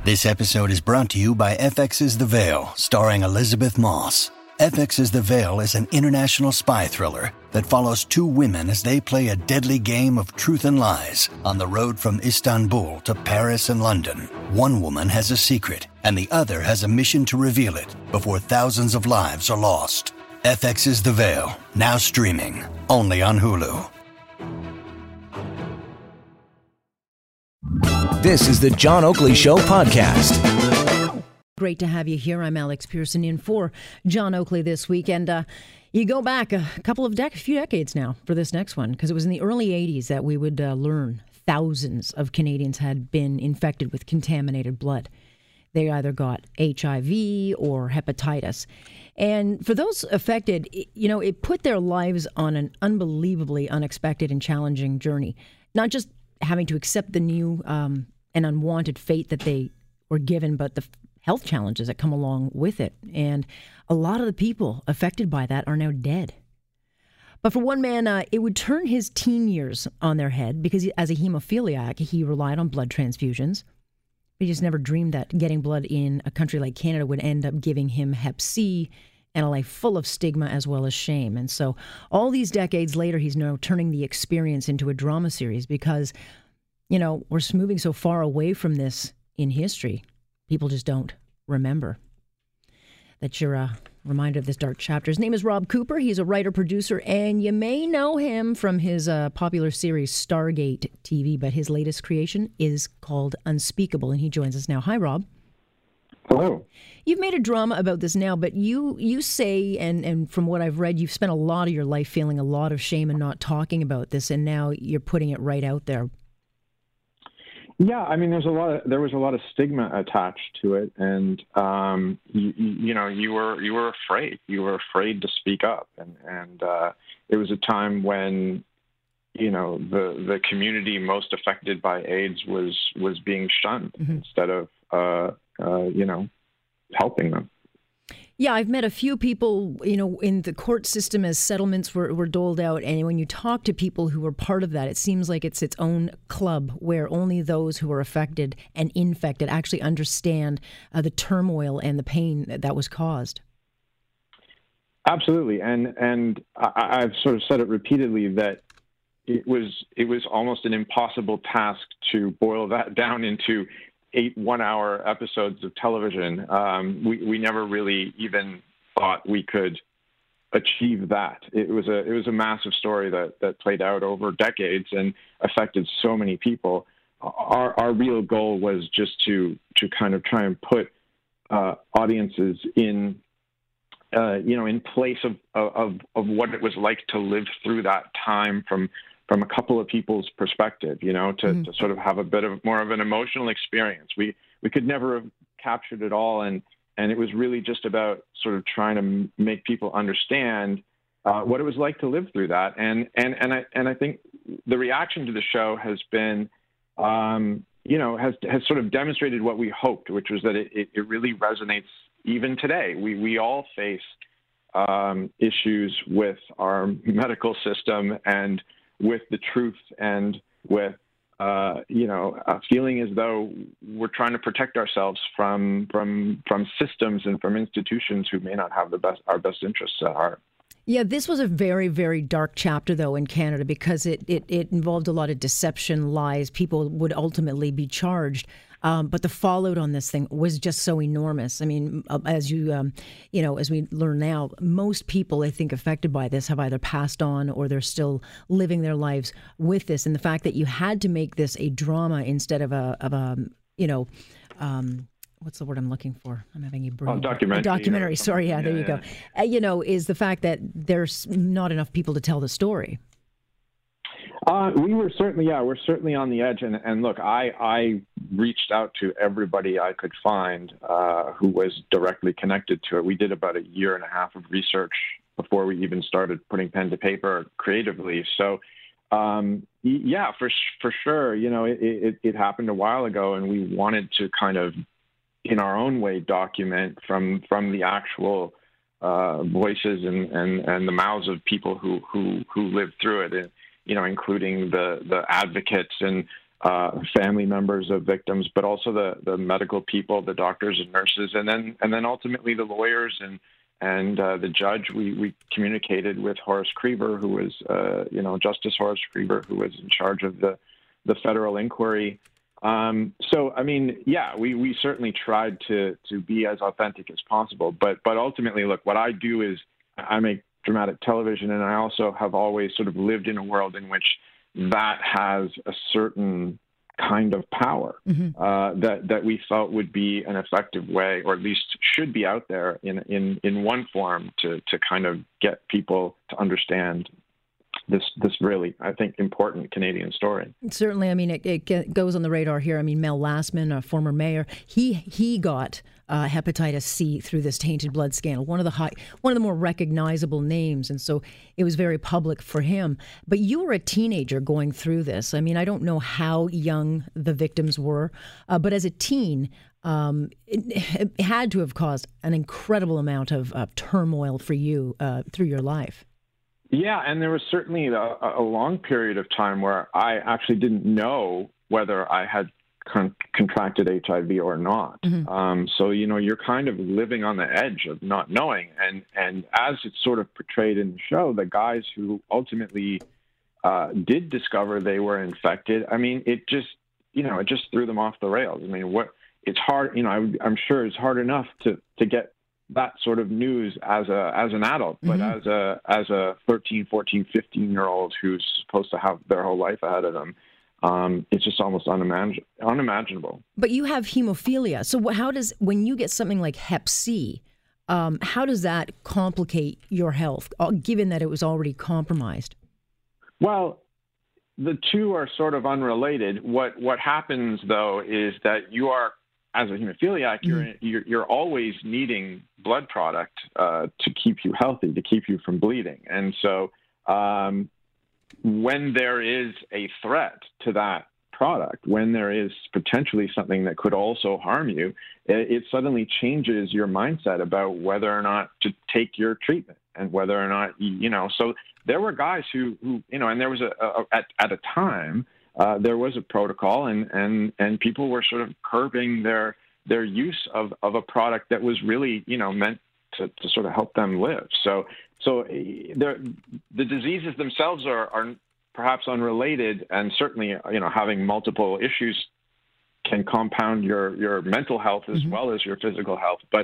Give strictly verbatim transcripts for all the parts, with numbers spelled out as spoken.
This episode is brought to you by F X's The Veil, starring Elizabeth Moss. F X's The Veil is an international spy thriller that follows two women as they play a deadly game of truth and lies on the road from Istanbul to Paris and London. One woman has a secret, and the other has a mission to reveal it before thousands of lives are lost. F X's The Veil, now streaming, only on Hulu. This is the John Oakley Show podcast. Great to have you here. I'm Alex Pearson in for John Oakley this week. And uh, you go back a couple of dec- a few decades now for this next one, because it was in the early eighties that we would uh, learn thousands of Canadians had been infected with contaminated blood. They either got H I V or hepatitis. And for those affected, it, you know, it put their lives on an unbelievably unexpected and challenging journey. Not just having to accept the new um, and unwanted fate that they were given, but the health challenges that come along with it. And a lot of the people affected by that are now dead. But for one man, uh, it would turn his teen years on their head because he, as a hemophiliac, he relied on blood transfusions. He just never dreamed that getting blood in a country like Canada would end up giving him hep C and a life full of stigma as well as shame. And so all these decades later, he's now turning the experience into a drama series because, you know, we're moving so far away from this in history. People just don't remember that you're a reminder of this dark chapter. His name is Rob Cooper. He's a writer, producer, and you may know him from his uh, popular series Stargate T V, but his latest creation is called Unspeakable, and he joins us now. Hi, Rob. Hello. You've made a drama about this now, but you you say, and, and from what I've read, you've spent a lot of your life feeling a lot of shame and not talking about this, and now you're putting it right out there. Yeah, I mean, there's a lot of, there was a lot of stigma attached to it, and um, you, you know, you were you were afraid. You were afraid to speak up, and and uh, it was a time when, you know, the the community most affected by AIDS was was being shunned mm-hmm. instead of uh, uh, you know, helping them. Yeah, I've met a few people, you know, in the court system as settlements were, were doled out. And when you talk to people who were part of that, it seems like it's its own club where only those who are affected and infected actually understand uh, the turmoil and the pain that, that was caused. Absolutely. And and I, I've sort of said it repeatedly that it was it was almost an impossible task to boil that down into eight one-hour episodes of television. Um, we, we never really even thought we could achieve that. It was a it was a massive story that, that played out over decades and affected so many people. Our our real goal was just to to kind of try and put uh, audiences in uh, you know in place of, of of what it was like to live through that time from. from a couple of people's perspective, you know, to, mm-hmm. to sort of have a bit of more of an emotional experience. We we could never have captured it all, and and it was really just about sort of trying to m- make people understand uh, what it was like to live through that. And and and I and I think the reaction to the show has been, um, you know, has has sort of demonstrated what we hoped, which was that it, it, it really resonates even today. We we all face um, issues with our medical system and with the truth and with, uh, you know, uh, feeling as though we're trying to protect ourselves from from from systems and from institutions who may not have the best our best interests at heart. Yeah, this was a very, very dark chapter, though, in Canada because it, it, it involved a lot of deception, lies. People would ultimately be charged. Um, but the fallout on this thing was just so enormous. I mean, as you, um, you know, as we learn now, most people, I think, affected by this have either passed on or they're still living their lives with this. And the fact that you had to make this a drama instead of a, of a you know, um, what's the word I'm looking for? I'm having a brain. Oh, documentary. A documentary. You know, Sorry. Yeah, yeah, there you yeah. go. Uh, you know, is the fact that there's not enough people to tell the story. Uh, we were certainly, yeah, we're certainly on the edge. And, and look, I, I reached out to everybody I could find uh, who was directly connected to it. We did about a year and a half of research before we even started putting pen to paper creatively. So, um, yeah, for for sure, you know, it, it, it happened a while ago, and we wanted to kind of, in our own way, document from from the actual uh, voices and, and, and the mouths of people who who, who lived through it. And, you know, including the, the advocates and uh, family members of victims, but also the the medical people, the doctors and nurses, and then and then ultimately the lawyers and and uh, the judge. We we communicated with Horace Creever, who was uh, you know Justice Horace Creever, who was in charge of the the federal inquiry. Um, so, I mean, yeah, we, we certainly tried to to be as authentic as possible. But but ultimately, look, what I do is I make dramatic television, and I also have always sort of lived in a world in which that has a certain kind of power mm-hmm. uh, that that we felt would be an effective way, or at least should be out there in in, in one form to to kind of get people to understand this this really, I think, important Canadian story. Certainly. I mean, it, it goes on the radar here. I mean, Mel Lastman, a former mayor, he he got uh, hepatitis C through this tainted blood scandal, one of the high, one of the more recognizable names, and so it was very public for him. But you were a teenager going through this. I mean, I don't know how young the victims were, uh, but as a teen, um, it, it had to have caused an incredible amount of uh, turmoil for you uh, through your life. Yeah, and there was certainly a, a long period of time where I actually didn't know whether I had con- contracted H I V or not. Mm-hmm. Um, so, you know, you're kind of living on the edge of not knowing. And, and as it's sort of portrayed in the show, the guys who ultimately uh, did discover they were infected, I mean, it just, you know, it just threw them off the rails. I mean, what it's hard, you know, I, I'm sure it's hard enough to, to get that sort of news as a as an adult, but mm-hmm. as a as a thirteen, fourteen, fifteen year old who's supposed to have their whole life ahead of them, um, it's just almost unimagin- unimaginable. But you have hemophilia, so how does when you get something like Hep C, um, how does that complicate your health, given that it was already compromised? Well, the two are sort of unrelated. What what happens though is that you are, as a hemophiliac, you're, mm-hmm. you're you're always needing blood product uh, to keep you healthy, to keep you from bleeding. And so um, when there is a threat to that product, when there is potentially something that could also harm you, it, it suddenly changes your mindset about whether or not to take your treatment and whether or not, you know. So there were guys who, who you know, and there was a, a at, at a time, Uh, there was a protocol, and, and, and people were sort of curbing their their use of, of a product that was really, you know, meant to, to sort of help them live. So so the diseases themselves are, are perhaps unrelated, and certainly, you know, having multiple issues can compound your, your mental health as mm-hmm. well as your physical health. But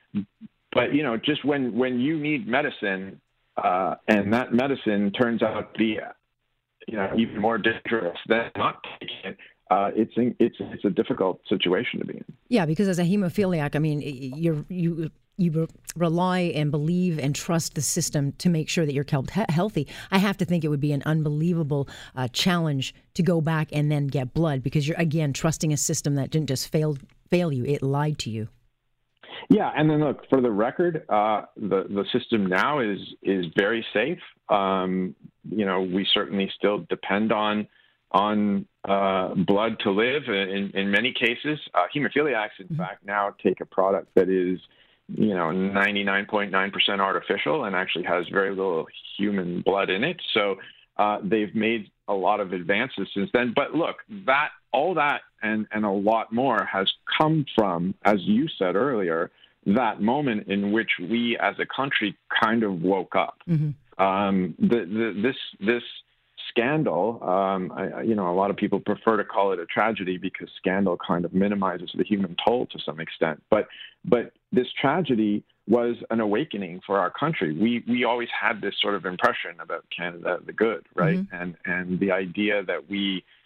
but you know, just when when you need medicine, uh, and that medicine turns out to be, you know, even more dangerous than not taking it, uh, it's it's it's a difficult situation to be in. Yeah, because as a hemophiliac, I mean, you're you you rely and believe and trust the system to make sure that you're kept he- healthy. I have to think it would be an unbelievable uh, challenge to go back and then get blood, because you're again trusting a system that didn't just fail fail you; it lied to you. Yeah, and then look, for the record, uh, the the system now is is very safe. Um, you know, we certainly still depend on on uh, blood to live. In in many cases, uh, hemophiliacs, in mm-hmm. fact, now take a product that is, you know, ninety-nine point nine percent artificial and actually has very little human blood in it. So uh, they've made a lot of advances since then. But look, that all that and and a lot more has come from, as you said earlier, that moment in which we as a country kind of woke up. Mm-hmm. Um, the, the, this this scandal, um, I, you know, a lot of people prefer to call it a tragedy because scandal kind of minimizes the human toll to some extent. But but this tragedy was an awakening for our country. We we always had this sort of impression about Canada the good, right? Mm-hmm. And and the idea that we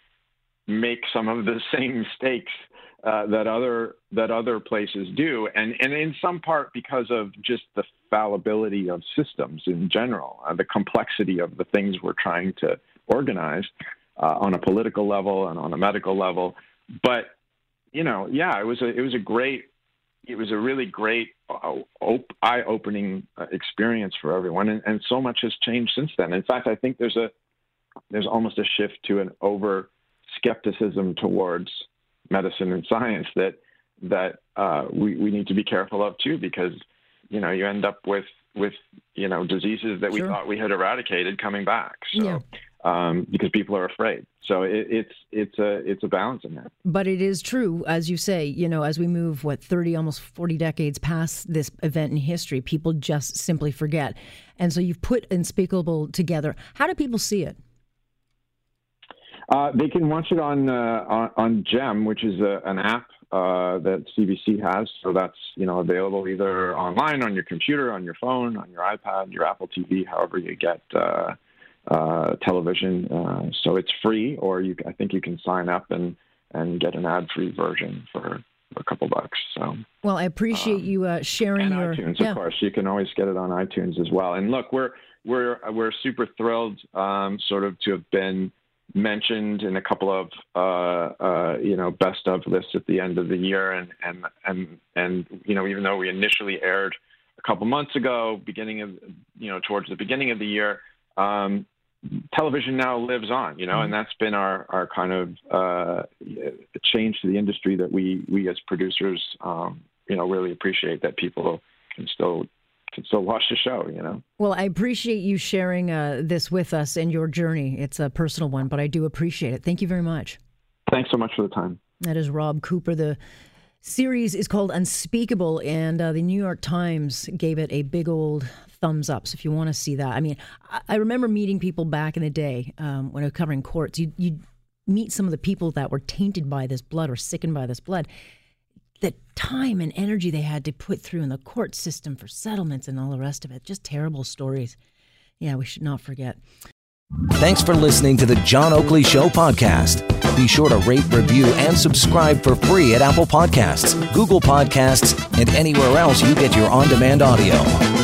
make some of the same mistakes uh, that other that other places do, and and in some part because of just the fallibility of systems in general, uh, the complexity of the things we're trying to organize uh, on a political level and on a medical level. But you know, yeah, it was a it was a great it was a really great uh, op- eye-opening uh, experience for everyone, and, and so much has changed since then. In fact, I think there's a there's almost a shift to an over skepticism towards medicine and science that that uh, we, we need to be careful of too, because you know you end up with with you know diseases that we sure. thought we had eradicated coming back. So yeah. um, because people are afraid. So it, it's it's a it's a balancing act. But it is true, as you say, you know, as we move, what, thirty, almost forty decades past this event in history, people just simply forget. And so you've put Unspeakable together. How do people see it? Uh, they can watch it on uh, on, on GEM, which is a, an app uh, that C B C has. So that's, you know, available either online, on your computer, on your phone, on your iPad, your Apple T V, however you get uh, uh, television. Uh, so it's free, or you, I think you can sign up and, and get an ad-free version for a couple bucks. So well, I appreciate um, you uh, sharing and your iTunes, yeah. of course. You can always get it on iTunes as well. And look, we're we're we're super thrilled, um, sort of, to have been mentioned in a couple of uh, uh, you know best of lists at the end of the year, and and and and you know even though we initially aired a couple months ago, beginning of you know towards the beginning of the year, um, television now lives on, you know, and that's been our our kind of uh, change to the industry that we we as producers um, you know really appreciate, that people can still. can still watch the show, you know. Well, I appreciate you sharing uh, this with us and your journey. It's a personal one, but I do appreciate it. Thank you very much. Thanks so much for the time. That is Rob Cooper. The series is called Unspeakable, and uh, the New York Times gave it a big old thumbs up. So if you want to see that, I mean, I, I remember meeting people back in the day um, when I was covering courts. You you meet some of the people that were tainted by this blood or sickened by this blood. The time and energy they had to put through in the court system for settlements and all the rest of it. Just terrible stories. Yeah, we should not forget. Thanks for listening to the John Oakley Show podcast. Be sure to rate, review, and subscribe for free at Apple Podcasts, Google Podcasts, and anywhere else you get your on-demand audio.